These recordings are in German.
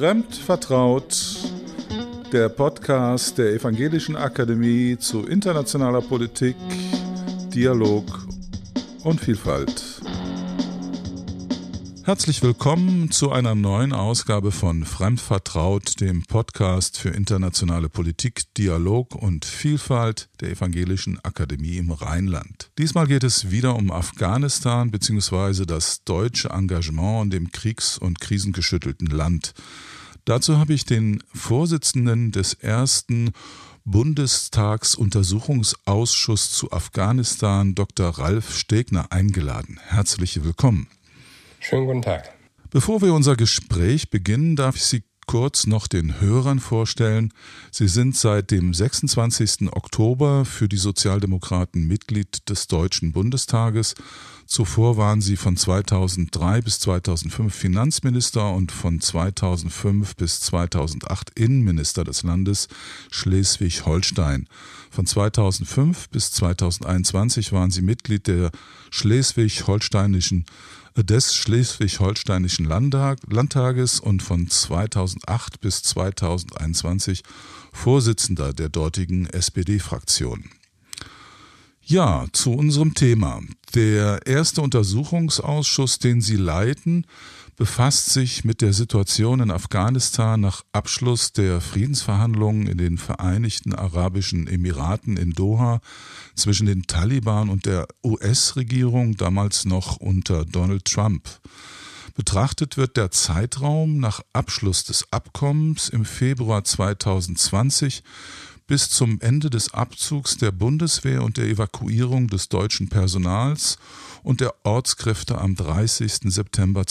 Fremdvertraut, der Podcast der Evangelischen Akademie zu internationaler Politik, Dialog und Vielfalt. Herzlich willkommen zu einer neuen Ausgabe von Fremdvertraut, dem Podcast für internationale Politik, Dialog und Vielfalt der Evangelischen Akademie im Rheinland. Diesmal geht es wieder um Afghanistan bzw. das deutsche Engagement in dem kriegs- und krisengeschüttelten Land. Dazu habe ich den Vorsitzenden des ersten Bundestagsuntersuchungsausschuss zu Afghanistan, Dr. Ralf Stegner, eingeladen. Herzlich willkommen. Schönen guten Tag. Bevor wir unser Gespräch beginnen, darf ich Sie kurz noch den Hörern vorstellen. Sie sind seit dem 26. Oktober für die Sozialdemokraten Mitglied des Deutschen Bundestages. Zuvor waren Sie von 2003 bis 2005 Finanzminister und von 2005 bis 2008 Innenminister des Landes Schleswig-Holstein. Von 2005 bis 2021 waren Sie Mitglied des Schleswig-Holsteinischen Landtages und von 2008 bis 2021 Vorsitzender der dortigen SPD-Fraktion. Ja, zu unserem Thema. Der erste Untersuchungsausschuss, den Sie leiten, befasst sich mit der Situation in Afghanistan nach Abschluss der Friedensverhandlungen in den Vereinigten Arabischen Emiraten in Doha zwischen den Taliban und der US-Regierung, damals noch unter Donald Trump. Betrachtet wird der Zeitraum nach Abschluss des Abkommens im Februar 2020 bis zum Ende des Abzugs der Bundeswehr und der Evakuierung des deutschen Personals und der Ortskräfte am 30. September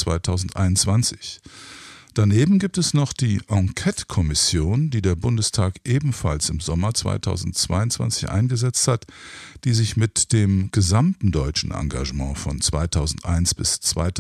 2021. Daneben gibt es noch die Enquete-Kommission, die der Bundestag ebenfalls im Sommer 2022 eingesetzt hat, die sich mit dem gesamten deutschen Engagement von 2001 bis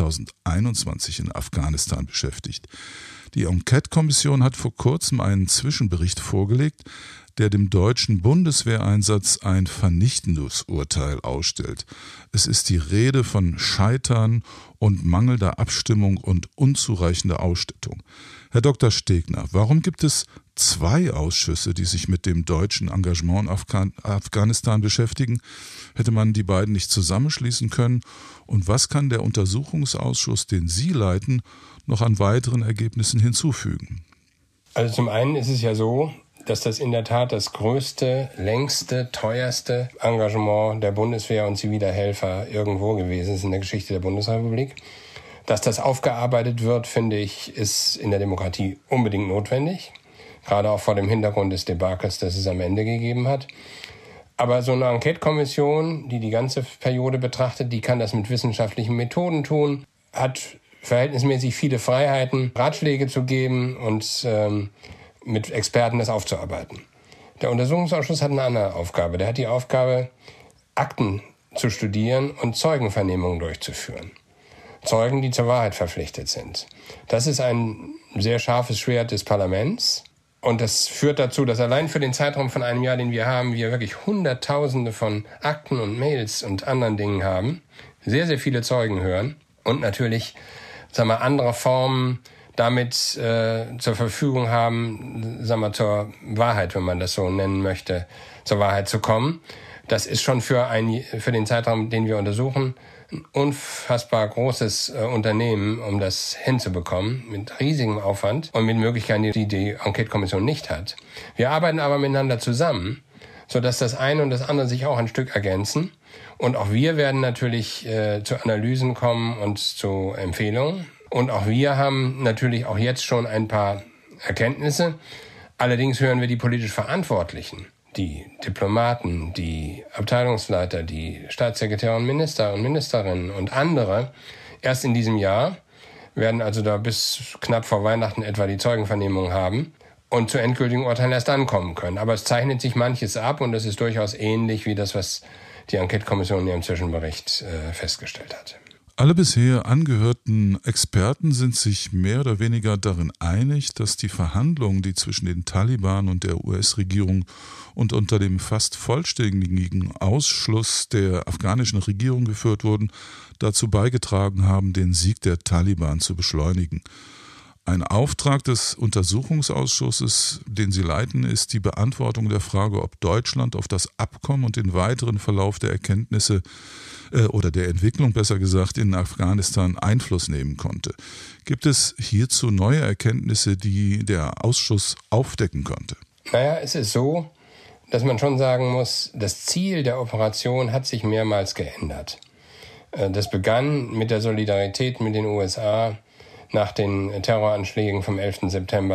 2021 in Afghanistan beschäftigt. Die Enquete-Kommission hat vor kurzem einen Zwischenbericht vorgelegt, der dem deutschen Bundeswehreinsatz ein vernichtendes Urteil ausstellt. Es ist die Rede von Scheitern und mangelnder Abstimmung und unzureichender Ausstattung. Herr Dr. Stegner, warum gibt es zwei Ausschüsse, die sich mit dem deutschen Engagement in Afghanistan beschäftigen? Hätte man die beiden nicht zusammenschließen können? Und was kann der Untersuchungsausschuss, den Sie leiten, noch an weiteren Ergebnissen hinzufügen? Also zum einen ist es ja so, dass das in der Tat das größte, längste, teuerste Engagement der Bundeswehr und ziviler Helfer irgendwo gewesen ist in der Geschichte der Bundesrepublik. Dass das aufgearbeitet wird, finde ich, ist in der Demokratie unbedingt notwendig. Gerade auch vor dem Hintergrund des Debakels, das es am Ende gegeben hat. Aber so eine Enquete-Kommission, die die ganze Periode betrachtet, die kann das mit wissenschaftlichen Methoden tun, hat verhältnismäßig viele Freiheiten, Ratschläge zu geben und mit Experten das aufzuarbeiten. Der Untersuchungsausschuss hat eine andere Aufgabe. Der hat die Aufgabe, Akten zu studieren und Zeugenvernehmungen durchzuführen. Zeugen, die zur Wahrheit verpflichtet sind. Das ist ein sehr scharfes Schwert des Parlaments. Und das führt dazu, dass allein für den Zeitraum von einem Jahr, den wir haben, wir wirklich Hunderttausende von Akten und Mails und anderen Dingen haben. Sehr, sehr viele Zeugen hören. Und natürlich, andere Formen damit zur Verfügung haben, zur Wahrheit, wenn man das so nennen möchte, zur Wahrheit zu kommen. Das ist schon für den Zeitraum, den wir untersuchen, ein unfassbar großes Unternehmen, um das hinzubekommen, mit riesigem Aufwand und mit Möglichkeiten, die die Enquete-Kommission nicht hat. Wir arbeiten aber miteinander zusammen, sodass das eine und das andere sich auch ein Stück ergänzen. Und auch wir werden natürlich zu Analysen kommen und zu Empfehlungen. Und auch wir haben natürlich auch jetzt schon ein paar Erkenntnisse. Allerdings hören wir die politisch Verantwortlichen, die Diplomaten, die Abteilungsleiter, die Staatssekretäre und Minister und Ministerinnen und andere erst in diesem Jahr, werden also da bis knapp vor Weihnachten etwa die Zeugenvernehmung haben und zu endgültigen Urteilen erst dann kommen können. Aber es zeichnet sich manches ab und das ist durchaus ähnlich wie das, was die Enquete-Kommission in ihrem Zwischenbericht festgestellt hat. Alle bisher angehörten Experten sind sich mehr oder weniger darin einig, dass die Verhandlungen, die zwischen den Taliban und der US-Regierung und unter dem fast vollständigen Ausschluss der afghanischen Regierung geführt wurden, dazu beigetragen haben, den Sieg der Taliban zu beschleunigen. Ein Auftrag des Untersuchungsausschusses, den Sie leiten, ist die Beantwortung der Frage, ob Deutschland auf das Abkommen und den weiteren Verlauf der Erkenntnisse oder der Entwicklung, besser gesagt, in Afghanistan Einfluss nehmen konnte. Gibt es hierzu neue Erkenntnisse, die der Ausschuss aufdecken konnte? Naja, es ist so, dass man schon sagen muss, das Ziel der Operation hat sich mehrmals geändert. Das begann mit der Solidarität mit den USA nach den Terroranschlägen vom 11. September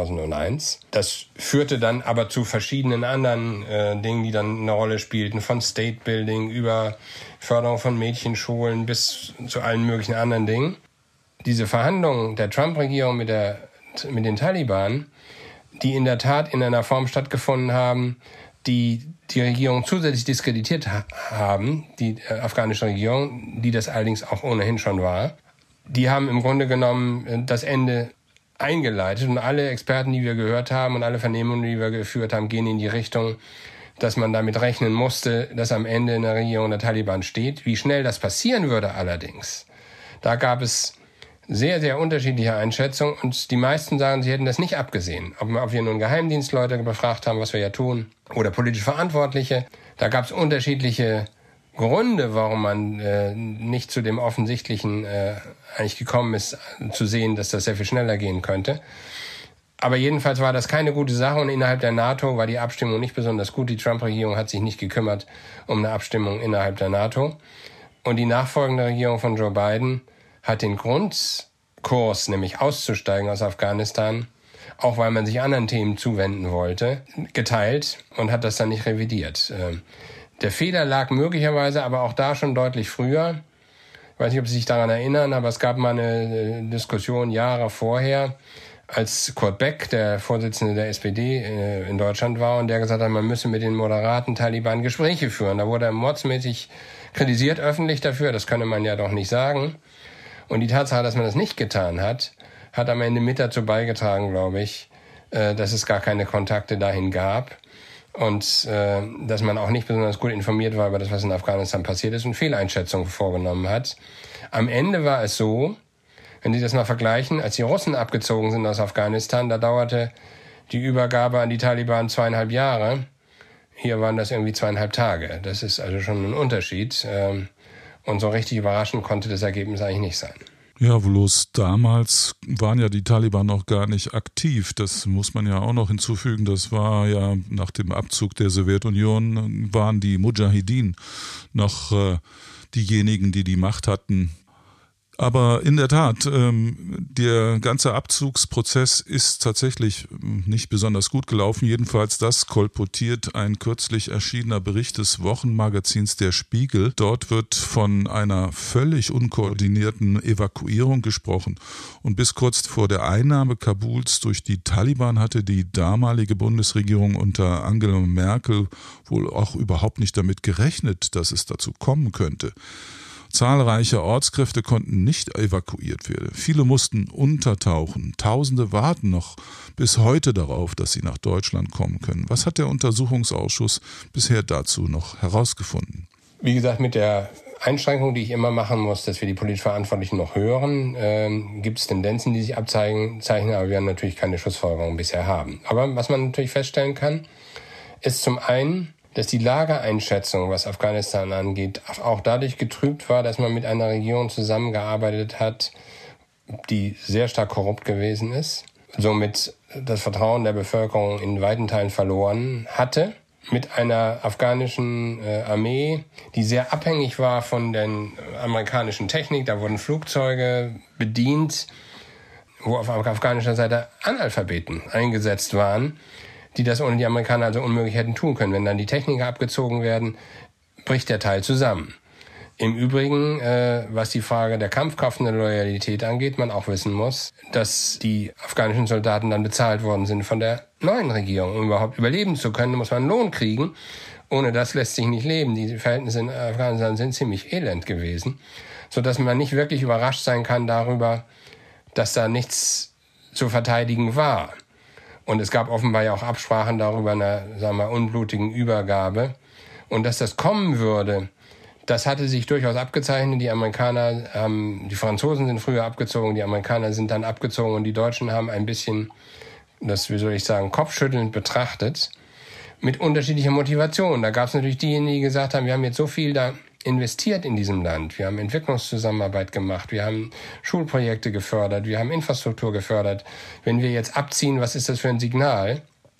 2001. Das führte dann aber zu verschiedenen anderen Dingen, die dann eine Rolle spielten, von State Building über Förderung von Mädchenschulen bis zu allen möglichen anderen Dingen. Diese Verhandlungen der Trump-Regierung mit den Taliban, die in der Tat in einer Form stattgefunden haben, die Regierung zusätzlich diskreditiert haben, die afghanische Regierung, die das allerdings auch ohnehin schon war, die haben im Grunde genommen das Ende eingeleitet. Und alle Experten, die wir gehört haben und alle Vernehmungen, die wir geführt haben, gehen in die Richtung, dass man damit rechnen musste, dass am Ende in der Regierung der Taliban steht. Wie schnell das passieren würde allerdings, da gab es sehr, sehr unterschiedliche Einschätzungen. Und die meisten sagen, sie hätten das nicht abgesehen. Ob wir nun Geheimdienstleute befragt haben, was wir ja tun, oder politisch Verantwortliche. Da gab es unterschiedliche Gründe, warum man nicht zu dem Offensichtlichen eigentlich gekommen ist, zu sehen, dass das sehr viel schneller gehen könnte. Aber jedenfalls war das keine gute Sache und innerhalb der NATO war die Abstimmung nicht besonders gut. Die Trump-Regierung hat sich nicht gekümmert um eine Abstimmung innerhalb der NATO. Und die nachfolgende Regierung von Joe Biden hat den Grundkurs, nämlich auszusteigen aus Afghanistan, auch weil man sich anderen Themen zuwenden wollte, geteilt und hat das dann nicht revidiert. Der Fehler lag möglicherweise aber auch da schon deutlich früher. Ich weiß nicht, ob Sie sich daran erinnern, aber es gab mal eine Diskussion Jahre vorher, als Kurt Beck, der Vorsitzende der SPD in Deutschland war und der gesagt hat, man müsse mit den moderaten Taliban Gespräche führen. Da wurde er mordsmäßig kritisiert öffentlich dafür, das könne man ja doch nicht sagen. Und die Tatsache, dass man das nicht getan hat, hat am Ende mit dazu beigetragen, glaube ich, dass es gar keine Kontakte dahin gab. Und dass man auch nicht besonders gut informiert war über das, was in Afghanistan passiert ist und Fehleinschätzungen vorgenommen hat. Am Ende war es so, wenn Sie das mal vergleichen, als die Russen abgezogen sind aus Afghanistan, da dauerte die Übergabe an die Taliban 2,5 Jahre. Hier waren das irgendwie 2,5 Tage. Das ist also schon ein Unterschied. Und so richtig überraschend konnte das Ergebnis eigentlich nicht sein. Ja, bloß damals waren ja die Taliban noch gar nicht aktiv. Das muss man ja auch noch hinzufügen. Das war ja nach dem Abzug der Sowjetunion, waren die Mujahideen noch diejenigen, die die Macht hatten. Aber in der Tat, der ganze Abzugsprozess ist tatsächlich nicht besonders gut gelaufen. Jedenfalls das kolportiert ein kürzlich erschienener Bericht des Wochenmagazins Der Spiegel. Dort wird von einer völlig unkoordinierten Evakuierung gesprochen. Und bis kurz vor der Einnahme Kabuls durch die Taliban hatte die damalige Bundesregierung unter Angela Merkel wohl auch überhaupt nicht damit gerechnet, dass es dazu kommen könnte. Zahlreiche Ortskräfte konnten nicht evakuiert werden. Viele mussten untertauchen. Tausende warten noch bis heute darauf, dass sie nach Deutschland kommen können. Was hat der Untersuchungsausschuss bisher dazu noch herausgefunden? Wie gesagt, mit der Einschränkung, die ich immer machen muss, dass wir die politisch Verantwortlichen noch hören, gibt es Tendenzen, die sich abzeichnen, aber wir natürlich keine Schlussfolgerungen bisher haben. Aber was man natürlich feststellen kann, ist zum einen, dass die Lageeinschätzung, was Afghanistan angeht, auch dadurch getrübt war, dass man mit einer Regierung zusammengearbeitet hat, die sehr stark korrupt gewesen ist, somit das Vertrauen der Bevölkerung in weiten Teilen verloren hatte, mit einer afghanischen Armee, die sehr abhängig war von der amerikanischen Technik. Da wurden Flugzeuge bedient, wo auf afghanischer Seite Analphabeten eingesetzt waren, die das ohne die Amerikaner also unmöglich hätten tun können. Wenn dann die Techniker abgezogen werden, bricht der Teil zusammen. Im Übrigen, was die Frage der Kampfkraft und der Loyalität angeht, man auch wissen muss, dass die afghanischen Soldaten dann bezahlt worden sind von der neuen Regierung. Um überhaupt überleben zu können, muss man Lohn kriegen. Ohne das lässt sich nicht leben. Die Verhältnisse in Afghanistan sind ziemlich elend gewesen, sodass man nicht wirklich überrascht sein kann darüber, dass da nichts zu verteidigen war. Und es gab offenbar ja auch Absprachen darüber einer, sagen wir mal, unblutigen Übergabe. Und dass das kommen würde, Das hatte sich durchaus abgezeichnet. Die Franzosen sind früher abgezogen, die Amerikaner sind dann abgezogen und die Deutschen haben ein bisschen, das, wie soll ich sagen, kopfschüttelnd betrachtet, mit unterschiedlicher Motivation. Da gab es natürlich diejenigen, die gesagt haben, wir haben jetzt so viel da investiert in diesem Land. Wir haben Entwicklungszusammenarbeit gemacht, wir haben Schulprojekte gefördert, wir haben Infrastruktur gefördert. Wenn wir jetzt abziehen, was ist das für ein Signal?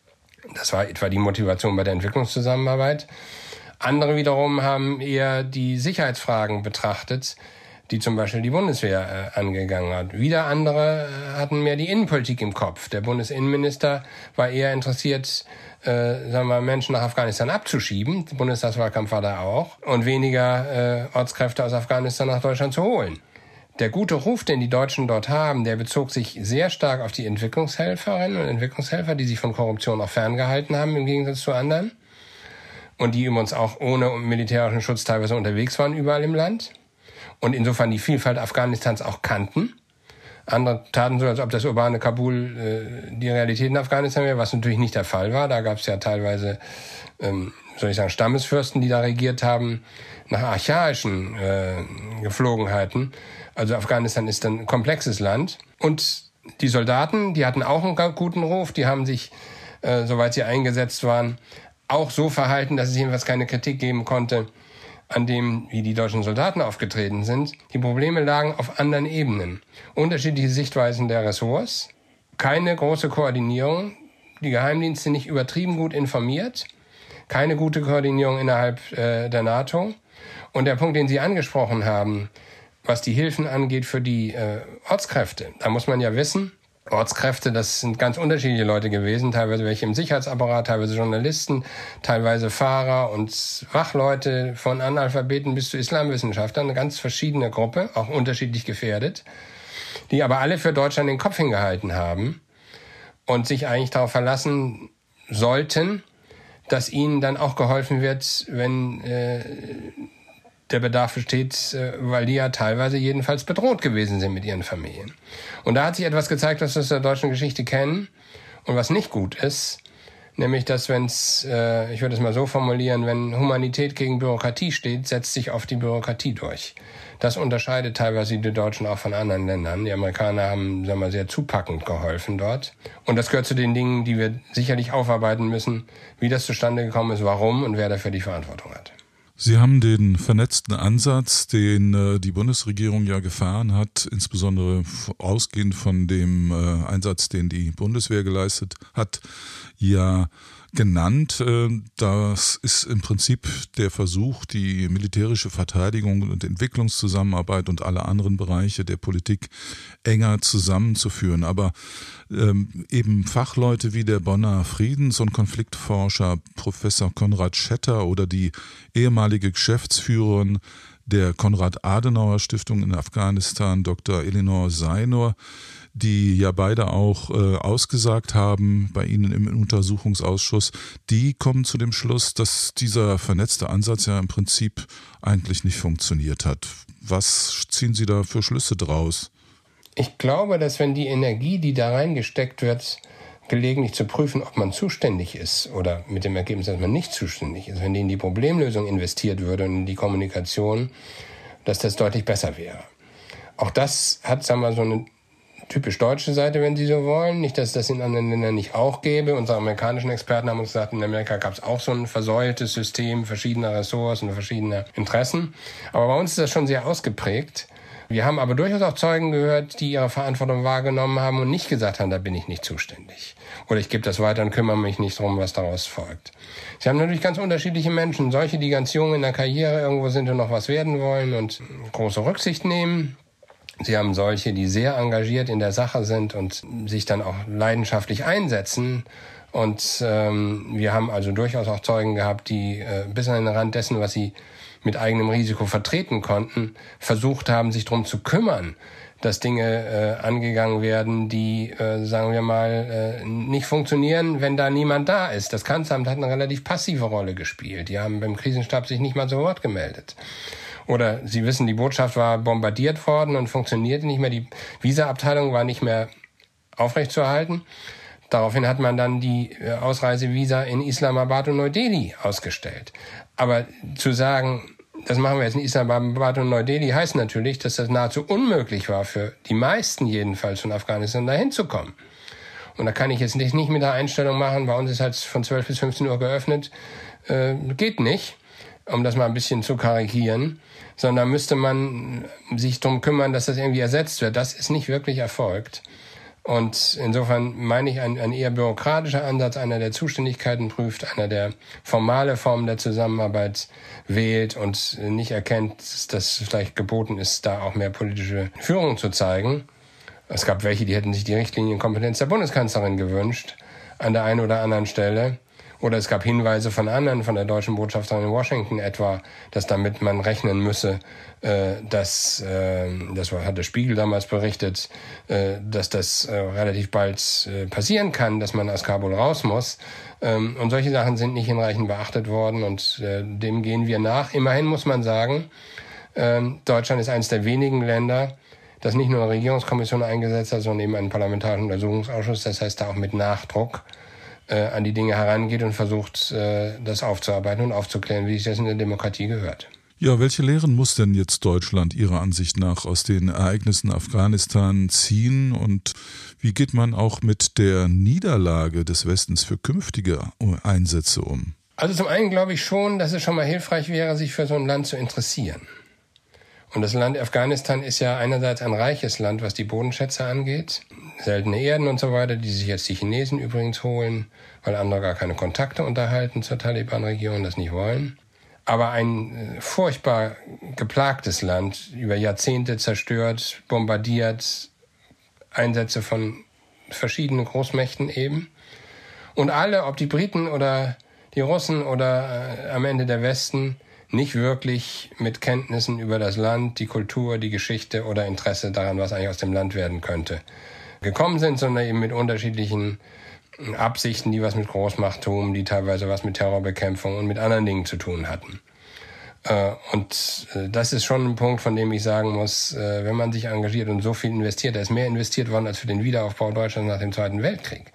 Das war etwa die Motivation bei der Entwicklungszusammenarbeit. Andere wiederum haben eher die Sicherheitsfragen betrachtet, die zum Beispiel die Bundeswehr angegangen hat. Wieder andere hatten mehr die Innenpolitik im Kopf. Der Bundesinnenminister war eher interessiert, Menschen nach Afghanistan abzuschieben. Der Bundestagswahlkampf war da auch. Und weniger Ortskräfte aus Afghanistan nach Deutschland zu holen. Der gute Ruf, den die Deutschen dort haben, der bezog sich sehr stark auf die Entwicklungshelferinnen und Entwicklungshelfer, die sich von Korruption auch ferngehalten haben, im Gegensatz zu anderen. Und die übrigens auch ohne militärischen Schutz teilweise unterwegs waren überall im Land. Und insofern die Vielfalt Afghanistans auch kannten. Andere taten so, als ob das urbane Kabul die Realität in Afghanistan wäre, was natürlich nicht der Fall war. Da gab es ja teilweise, Stammesfürsten, die da regiert haben, nach archaischen Geflogenheiten. Also Afghanistan ist ein komplexes Land. Und die Soldaten, die hatten auch einen guten Ruf. Die haben sich, soweit sie eingesetzt waren, auch so verhalten, dass es jedenfalls keine Kritik geben konnte an dem, wie die deutschen Soldaten aufgetreten sind. Die Probleme lagen auf anderen Ebenen. Unterschiedliche Sichtweisen der Ressorts, keine große Koordinierung, die Geheimdienste nicht übertrieben gut informiert, keine gute Koordinierung innerhalb der NATO. Und der Punkt, den Sie angesprochen haben, was die Hilfen angeht für die Ortskräfte, da muss man ja wissen, Ortskräfte, das sind ganz unterschiedliche Leute gewesen, teilweise welche im Sicherheitsapparat, teilweise Journalisten, teilweise Fahrer und Wachleute, von Analphabeten bis zu Islamwissenschaftlern, eine ganz verschiedene Gruppe, auch unterschiedlich gefährdet, die aber alle für Deutschland den Kopf hingehalten haben und sich eigentlich darauf verlassen sollten, dass ihnen dann auch geholfen wird, wenn der Bedarf besteht, weil die ja teilweise jedenfalls bedroht gewesen sind mit ihren Familien. Und da hat sich etwas gezeigt, was wir aus der deutschen Geschichte kennen und was nicht gut ist, nämlich dass ich würde es mal so formulieren, wenn Humanität gegen Bürokratie steht, setzt sich auf die Bürokratie durch. Das unterscheidet teilweise die Deutschen auch von anderen Ländern. Die Amerikaner haben, sehr zupackend geholfen dort. Und das gehört zu den Dingen, die wir sicherlich aufarbeiten müssen, wie das zustande gekommen ist, warum und wer dafür die Verantwortung hat. Sie haben den vernetzten Ansatz, den die Bundesregierung ja gefahren hat, insbesondere ausgehend von dem Einsatz, den die Bundeswehr geleistet hat, ja genannt. Das ist im Prinzip der Versuch, die militärische Verteidigung und Entwicklungszusammenarbeit und alle anderen Bereiche der Politik enger zusammenzuführen. Aber eben Fachleute wie der Bonner Friedens- und Konfliktforscher Professor Konrad Schetter oder die ehemalige Geschäftsführerin der Konrad-Adenauer-Stiftung in Afghanistan, Dr. Elinor Seinor, die ja beide auch ausgesagt haben bei Ihnen im Untersuchungsausschuss, die kommen zu dem Schluss, dass dieser vernetzte Ansatz ja im Prinzip eigentlich nicht funktioniert hat. Was ziehen Sie da für Schlüsse draus? Ich glaube, dass wenn die Energie, die da reingesteckt wird, gelegentlich zu prüfen, ob man zuständig ist oder mit dem Ergebnis, dass man nicht zuständig ist, wenn die in die Problemlösung investiert würde und in die Kommunikation, dass das deutlich besser wäre. Auch das hat, so eine typisch deutsche Seite, wenn Sie so wollen. Nicht, dass es das in anderen Ländern nicht auch gäbe. Unsere amerikanischen Experten haben uns gesagt, in Amerika gab es auch so ein versäultes System verschiedener Ressorts und verschiedener Interessen. Aber bei uns ist das schon sehr ausgeprägt. Wir haben aber durchaus auch Zeugen gehört, die ihre Verantwortung wahrgenommen haben und nicht gesagt haben, da bin ich nicht zuständig. Oder ich gebe das weiter und kümmere mich nicht drum, was daraus folgt. Sie haben natürlich ganz unterschiedliche Menschen. Solche, die ganz jung in der Karriere irgendwo sind und noch was werden wollen und große Rücksicht nehmen. Sie haben solche, die sehr engagiert in der Sache sind und sich dann auch leidenschaftlich einsetzen. Und wir haben also durchaus auch Zeugen gehabt, die bis an den Rand dessen, was sie mit eigenem Risiko vertreten konnten, versucht haben, sich darum zu kümmern, dass Dinge angegangen werden, die, nicht funktionieren, wenn da niemand da ist. Das Kanzleramt hat eine relativ passive Rolle gespielt. Die haben beim Krisenstab sich nicht mal zu Wort gemeldet. Oder Sie wissen, die Botschaft war bombardiert worden und funktionierte nicht mehr. Die Visa-Abteilung war nicht mehr aufrechtzuerhalten. Daraufhin hat man dann die Ausreisevisa in Islamabad und Neu-Delhi ausgestellt. Aber zu sagen, das machen wir jetzt in Islamabad und Neu-Delhi, heißt natürlich, dass das nahezu unmöglich war, für die meisten jedenfalls von Afghanistan dahin zu kommen. Und da kann ich jetzt nicht mit der Einstellung machen, bei uns ist halt von 12 bis 15 Uhr geöffnet, geht nicht, um das mal ein bisschen zu karikieren, sondern müsste man sich darum kümmern, dass das irgendwie ersetzt wird. Das ist nicht wirklich erfolgt. Und insofern meine ich, ein eher bürokratischer Ansatz, einer, der Zuständigkeiten prüft, einer, der formale Formen der Zusammenarbeit wählt und nicht erkennt, dass es vielleicht geboten ist, da auch mehr politische Führung zu zeigen. Es gab welche, die hätten sich die Richtlinienkompetenz der Bundeskanzlerin gewünscht, an der einen oder anderen Stelle. Oder es gab Hinweise von anderen, von der deutschen Botschafterin in Washington etwa, dass damit man rechnen müsse, das hat der Spiegel damals berichtet, dass das relativ bald passieren kann, dass man aus Kabul raus muss. Und solche Sachen sind nicht hinreichend beachtet worden und dem gehen wir nach. Immerhin muss man sagen, Deutschland ist eines der wenigen Länder, das nicht nur eine Regierungskommission eingesetzt hat, sondern eben einen parlamentarischen Untersuchungsausschuss. Das heißt, da auch mit Nachdruck an die Dinge herangeht und versucht, das aufzuarbeiten und aufzuklären, wie sich das in der Demokratie gehört. Ja, welche Lehren muss denn jetzt Deutschland Ihrer Ansicht nach aus den Ereignissen Afghanistan ziehen und wie geht man auch mit der Niederlage des Westens für künftige Einsätze um? Also zum einen glaube ich schon, dass es schon mal hilfreich wäre, sich für so ein Land zu interessieren. Und das Land Afghanistan ist ja einerseits ein reiches Land, was die Bodenschätze angeht, seltene Erden und so weiter, die sich jetzt die Chinesen übrigens holen, weil andere gar keine Kontakte unterhalten zur Taliban-Regierung, das nicht wollen. Aber ein furchtbar geplagtes Land, über Jahrzehnte zerstört, bombardiert, Einsätze von verschiedenen Großmächten eben. Und alle, ob die Briten oder die Russen oder am Ende der Westen, nicht wirklich mit Kenntnissen über das Land, die Kultur, die Geschichte oder Interesse daran, was eigentlich aus dem Land werden könnte, gekommen sind, sondern eben mit unterschiedlichen Absichten, die was mit Großmachttum, die teilweise was mit Terrorbekämpfung und mit anderen Dingen zu tun hatten. Und das ist schon ein Punkt, von dem ich sagen muss, wenn man sich engagiert und so viel investiert, da ist mehr investiert worden als für den Wiederaufbau Deutschlands nach dem Zweiten Weltkrieg,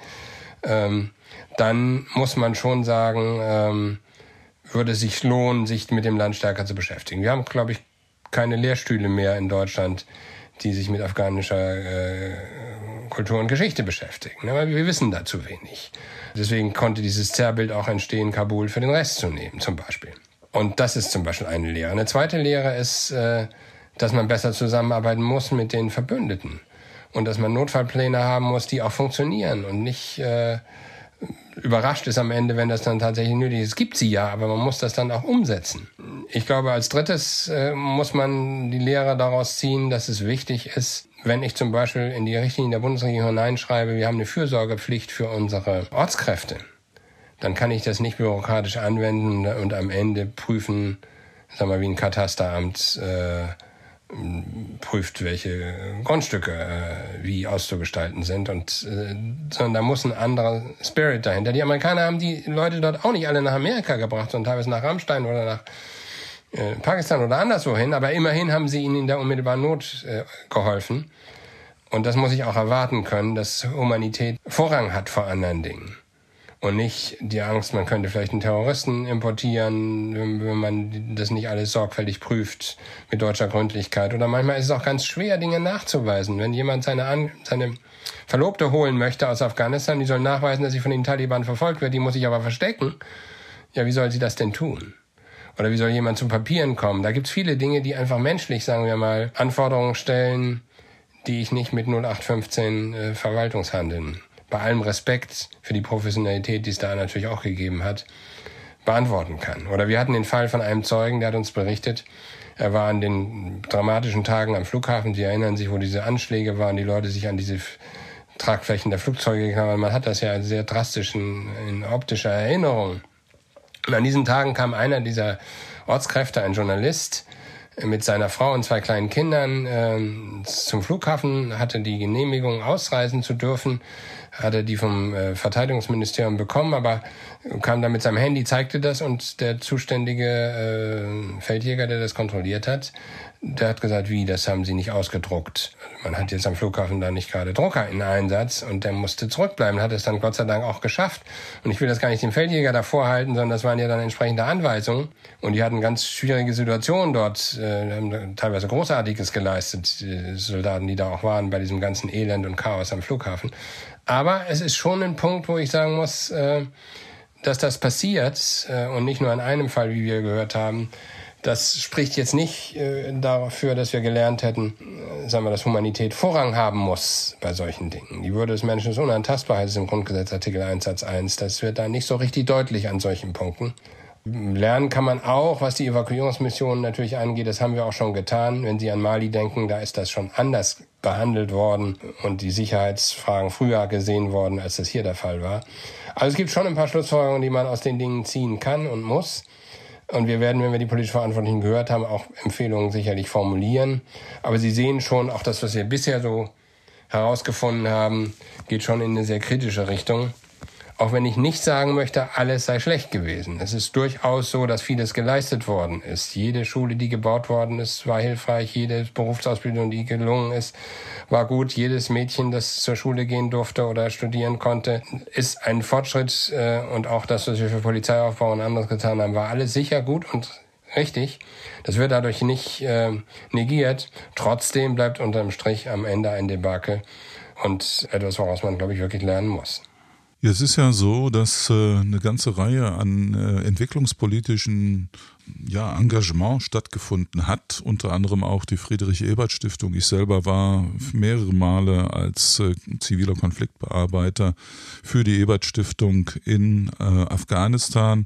dann muss man schon sagen, würde es sich lohnen, sich mit dem Land stärker zu beschäftigen. Wir haben, glaube ich, keine Lehrstühle mehr in Deutschland, die sich mit afghanischer Kultur und Geschichte beschäftigen. Aber wir wissen da zu wenig. Deswegen konnte dieses Zerrbild auch entstehen, Kabul für den Rest zu nehmen, zum Beispiel. Und das ist zum Beispiel eine Lehre. Eine zweite Lehre ist, dass man besser zusammenarbeiten muss mit den Verbündeten. Und dass man Notfallpläne haben muss, die auch funktionieren und nicht überrascht ist am Ende, wenn das dann tatsächlich nötig ist. Es gibt sie ja, aber man muss das dann auch umsetzen. Ich glaube, als drittes muss man die Lehre daraus ziehen, dass es wichtig ist, wenn ich zum Beispiel in die Richtlinien der Bundesregierung hineinschreibe, wir haben eine Fürsorgepflicht für unsere Ortskräfte, dann kann ich das nicht bürokratisch anwenden und am Ende prüfen, sagen wir mal, wie ein Katasteramt prüft, welche Grundstücke wie auszugestalten sind. Sondern da muss ein anderer Spirit dahinter. Die Amerikaner haben die Leute dort auch nicht alle nach Amerika gebracht, sondern teilweise nach Rammstein oder nach Pakistan oder anderswohin. Aber immerhin haben sie ihnen in der unmittelbaren Not geholfen. Und das muss ich auch erwarten können, dass Humanität Vorrang hat vor anderen Dingen. Und nicht die Angst, man könnte vielleicht einen Terroristen importieren, wenn man das nicht alles sorgfältig prüft mit deutscher Gründlichkeit. Oder manchmal ist es auch ganz schwer, Dinge nachzuweisen. Wenn jemand seine Verlobte holen möchte aus Afghanistan, die soll nachweisen, dass sie von den Taliban verfolgt wird, die muss sich aber verstecken. Ja, wie soll sie das denn tun? Oder wie soll jemand zu Papieren kommen? Da gibt's viele Dinge, die einfach menschlich, sagen wir mal, Anforderungen stellen, die ich nicht mit 0815 Verwaltungshandeln, bei allem Respekt für die Professionalität, die es da natürlich auch gegeben hat, beantworten kann. Oder wir hatten den Fall von einem Zeugen, der hat uns berichtet, er war an den dramatischen Tagen am Flughafen, Sie erinnern sich, wo diese Anschläge waren, die Leute sich an diese Tragflächen der Flugzeuge gegangen haben. Man hat das ja sehr drastisch in optischer Erinnerung. Und an diesen Tagen kam einer dieser Ortskräfte, ein Journalist, mit seiner Frau und 2 kleinen Kindern zum Flughafen, hatte die Genehmigung, ausreisen zu dürfen, hat er die vom Verteidigungsministerium bekommen, aber kam dann mit seinem Handy, zeigte das und der zuständige Feldjäger, der das kontrolliert hat, der hat gesagt, wie, das haben sie nicht ausgedruckt. Man hat jetzt am Flughafen da nicht gerade Drucker in Einsatz und der musste zurückbleiben, hat es dann Gott sei Dank auch geschafft. Und ich will das gar nicht dem Feldjäger davor halten, sondern das waren ja dann entsprechende Anweisungen. Und die hatten ganz schwierige Situationen dort, haben teilweise Großartiges geleistet, die Soldaten, die da auch waren bei diesem ganzen Elend und Chaos am Flughafen. Aber es ist schon ein Punkt, wo ich sagen muss, dass das passiert und nicht nur in einem Fall, wie wir gehört haben. Das spricht jetzt nicht dafür, dass wir gelernt hätten, sagen wir, dass Humanität Vorrang haben muss bei solchen Dingen. Die Würde des Menschen ist unantastbar, heißt es im Grundgesetz Artikel 1 Satz 1. Das wird da nicht so richtig deutlich an solchen Punkten. Lernen kann man auch, was die Evakuierungsmissionen natürlich angeht. Das haben wir auch schon getan. Wenn Sie an Mali denken, da ist das schon anders behandelt worden und die Sicherheitsfragen früher gesehen worden, als das hier der Fall war. Also es gibt schon ein paar Schlussfolgerungen, die man aus den Dingen ziehen kann und muss. Und wir werden, wenn wir die politisch Verantwortlichen gehört haben, auch Empfehlungen sicherlich formulieren. Aber Sie sehen schon, auch das, was wir bisher so herausgefunden haben, geht schon in eine sehr kritische Richtung. Auch wenn ich nicht sagen möchte, alles sei schlecht gewesen. Es ist durchaus so, dass vieles geleistet worden ist. Jede Schule, die gebaut worden ist, war hilfreich. Jede Berufsausbildung, die gelungen ist, war gut. Jedes Mädchen, das zur Schule gehen durfte oder studieren konnte, ist ein Fortschritt. Und auch das, was wir für Polizeiaufbau und anderes getan haben, war alles sicher gut und richtig. Das wird dadurch nicht negiert. Trotzdem bleibt unterm Strich am Ende ein Debakel und etwas, woraus man, glaube ich, wirklich lernen muss. Ja, es ist ja so, dass eine ganze Reihe an entwicklungspolitischen Engagement stattgefunden hat, unter anderem auch die Friedrich-Ebert-Stiftung. Ich selber war mehrere Male als ziviler Konfliktbearbeiter für die Ebert-Stiftung in Afghanistan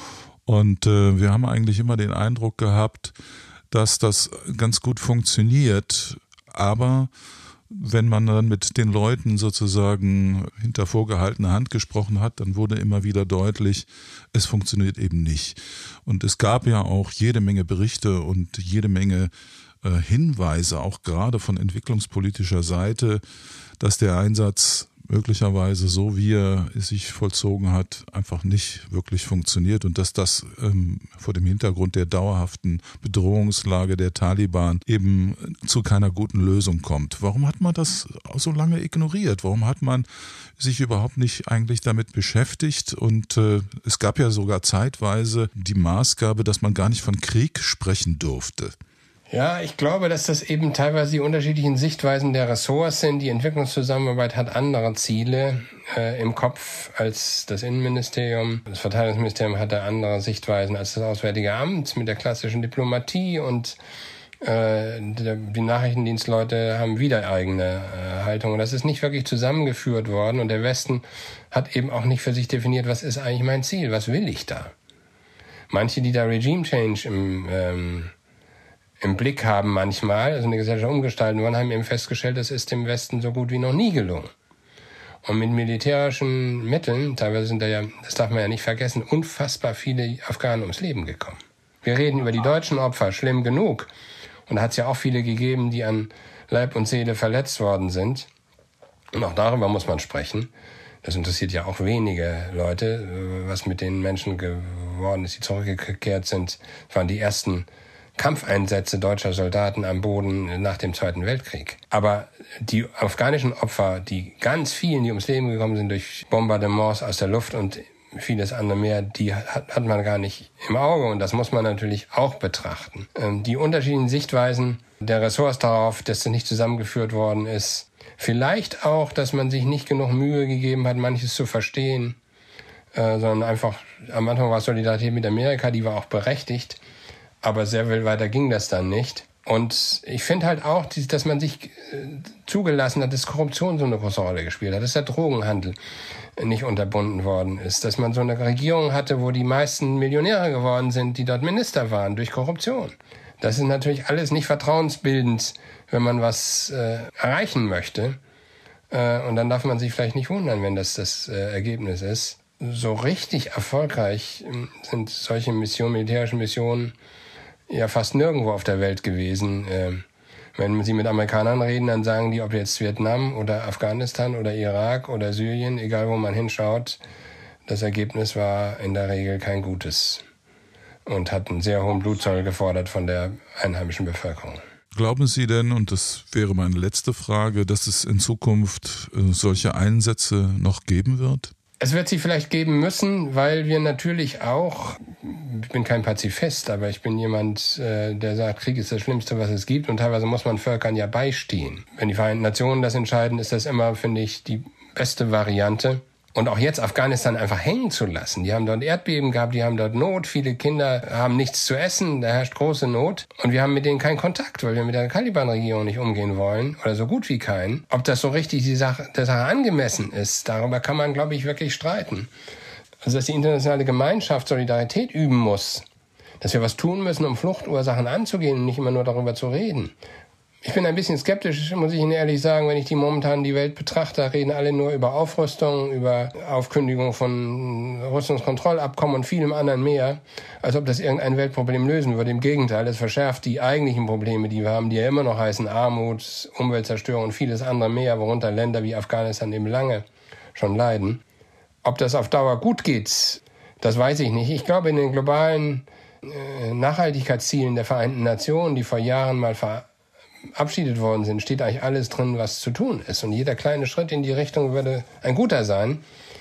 und wir haben eigentlich immer den Eindruck gehabt, dass das ganz gut funktioniert, aber wenn man dann mit den Leuten sozusagen hinter vorgehaltener Hand gesprochen hat, dann wurde immer wieder deutlich, es funktioniert eben nicht. Und es gab ja auch jede Menge Berichte und jede Menge Hinweise, auch gerade von entwicklungspolitischer Seite, dass der Einsatz möglicherweise so, wie er sich vollzogen hat, einfach nicht wirklich funktioniert und dass das vor dem Hintergrund der dauerhaften Bedrohungslage der Taliban eben zu keiner guten Lösung kommt. Warum hat man das so lange ignoriert? Warum hat man sich überhaupt nicht eigentlich damit beschäftigt? Und es gab ja sogar zeitweise die Maßgabe, dass man gar nicht von Krieg sprechen durfte. Ja, ich glaube, dass das eben teilweise die unterschiedlichen Sichtweisen der Ressorts sind. Die Entwicklungszusammenarbeit hat andere Ziele im Kopf als das Innenministerium. Das Verteidigungsministerium hatte andere Sichtweisen als das Auswärtige Amt mit der klassischen Diplomatie und die Nachrichtendienstleute haben wieder eigene Haltung. Und das ist nicht wirklich zusammengeführt worden. Und der Westen hat eben auch nicht für sich definiert, was ist eigentlich mein Ziel, was will ich da? Manche, die da Regime Change im Blick haben manchmal, also eine Gesellschaft umgestalten wollen, haben eben festgestellt, das ist dem Westen so gut wie noch nie gelungen. Und mit militärischen Mitteln, teilweise sind da ja, das darf man ja nicht vergessen, unfassbar viele Afghanen ums Leben gekommen. Wir reden über die deutschen Opfer, schlimm genug. Und da hat es ja auch viele gegeben, die an Leib und Seele verletzt worden sind. Und auch darüber muss man sprechen. Das interessiert ja auch wenige Leute, was mit den Menschen geworden ist, die zurückgekehrt sind. Das waren die ersten Kampfeinsätze deutscher Soldaten am Boden nach dem Zweiten Weltkrieg. Aber die afghanischen Opfer, die ganz vielen, die ums Leben gekommen sind durch Bombardements aus der Luft und vieles andere mehr, die hat man gar nicht im Auge und das muss man natürlich auch betrachten. Die unterschiedlichen Sichtweisen der Ressorts darauf, dass das nicht zusammengeführt worden ist, vielleicht auch, dass man sich nicht genug Mühe gegeben hat, manches zu verstehen, sondern einfach, am Anfang war Solidarität mit Amerika, die war auch berechtigt, aber sehr viel weiter ging das dann nicht. Und ich finde halt auch, dass man sich zugelassen hat, dass Korruption so eine große Rolle gespielt hat, dass der Drogenhandel nicht unterbunden worden ist, dass man so eine Regierung hatte, wo die meisten Millionäre geworden sind, die dort Minister waren, durch Korruption. Das ist natürlich alles nicht vertrauensbildend, wenn man was erreichen möchte. Und dann darf man sich vielleicht nicht wundern, wenn das Ergebnis ist. So richtig erfolgreich sind solche Missionen, militärische Missionen, ja fast nirgendwo auf der Welt gewesen. Wenn Sie mit Amerikanern reden, dann sagen die, ob jetzt Vietnam oder Afghanistan oder Irak oder Syrien, egal wo man hinschaut, das Ergebnis war in der Regel kein gutes und hat einen sehr hohen Blutzoll gefordert von der einheimischen Bevölkerung. Glauben Sie denn, und das wäre meine letzte Frage, dass es in Zukunft solche Einsätze noch geben wird? Es wird sie vielleicht geben müssen, weil wir natürlich auch, ich bin kein Pazifist, aber ich bin jemand, der sagt, Krieg ist das Schlimmste, was es gibt und teilweise muss man Völkern ja beistehen. Wenn die Vereinten Nationen das entscheiden, ist das immer, finde ich, die beste Variante. Und auch jetzt Afghanistan einfach hängen zu lassen. Die haben dort Erdbeben gehabt, die haben dort Not. Viele Kinder haben nichts zu essen, da herrscht große Not. Und wir haben mit denen keinen Kontakt, weil wir mit der Taliban-Regierung nicht umgehen wollen. Oder so gut wie keinen. Ob das so richtig der Sache angemessen ist, darüber kann man, glaube ich, wirklich streiten. Also dass die internationale Gemeinschaft Solidarität üben muss. Dass wir was tun müssen, um Fluchtursachen anzugehen und nicht immer nur darüber zu reden. Ich bin ein bisschen skeptisch, muss ich Ihnen ehrlich sagen, wenn ich die Welt betrachte, reden alle nur über Aufrüstung, über Aufkündigung von Rüstungskontrollabkommen und vielem anderen mehr, als ob das irgendein Weltproblem lösen würde. Im Gegenteil, es verschärft die eigentlichen Probleme, die wir haben, die ja immer noch heißen Armut, Umweltzerstörung und vieles andere mehr, worunter Länder wie Afghanistan eben lange schon leiden. Ob das auf Dauer gut geht, das weiß ich nicht. Ich glaube, in den globalen Nachhaltigkeitszielen der Vereinten Nationen, die vor Jahren mal verabschiedet worden sind, steht eigentlich alles drin, was zu tun ist. Und jeder kleine Schritt in die Richtung würde ein guter sein.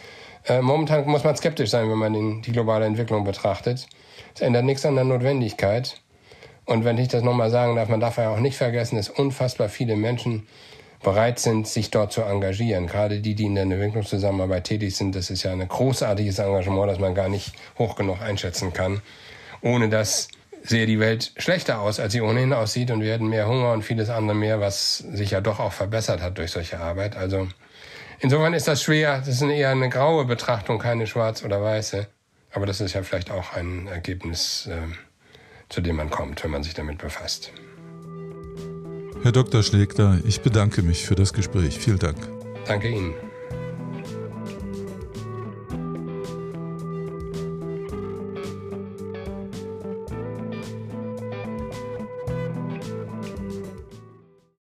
Momentan muss man skeptisch sein, wenn man die globale Entwicklung betrachtet. Es ändert nichts an der Notwendigkeit. Und wenn ich das nochmal sagen darf, man darf ja auch nicht vergessen, dass unfassbar viele Menschen bereit sind, sich dort zu engagieren. Gerade die in der Entwicklungszusammenarbeit tätig sind, das ist ja ein großartiges Engagement, das man gar nicht hoch genug einschätzen kann. Ohne das sähe die Welt schlechter aus, als sie ohnehin aussieht und wir hätten mehr Hunger und vieles andere mehr, was sich ja doch auch verbessert hat durch solche Arbeit. Also insofern ist das schwer. Das ist eher eine graue Betrachtung, keine schwarz oder weiße. Aber das ist ja vielleicht auch ein Ergebnis, zu dem man kommt, wenn man sich damit befasst. Herr Dr. Schlegter, ich bedanke mich für das Gespräch. Vielen Dank. Danke Ihnen.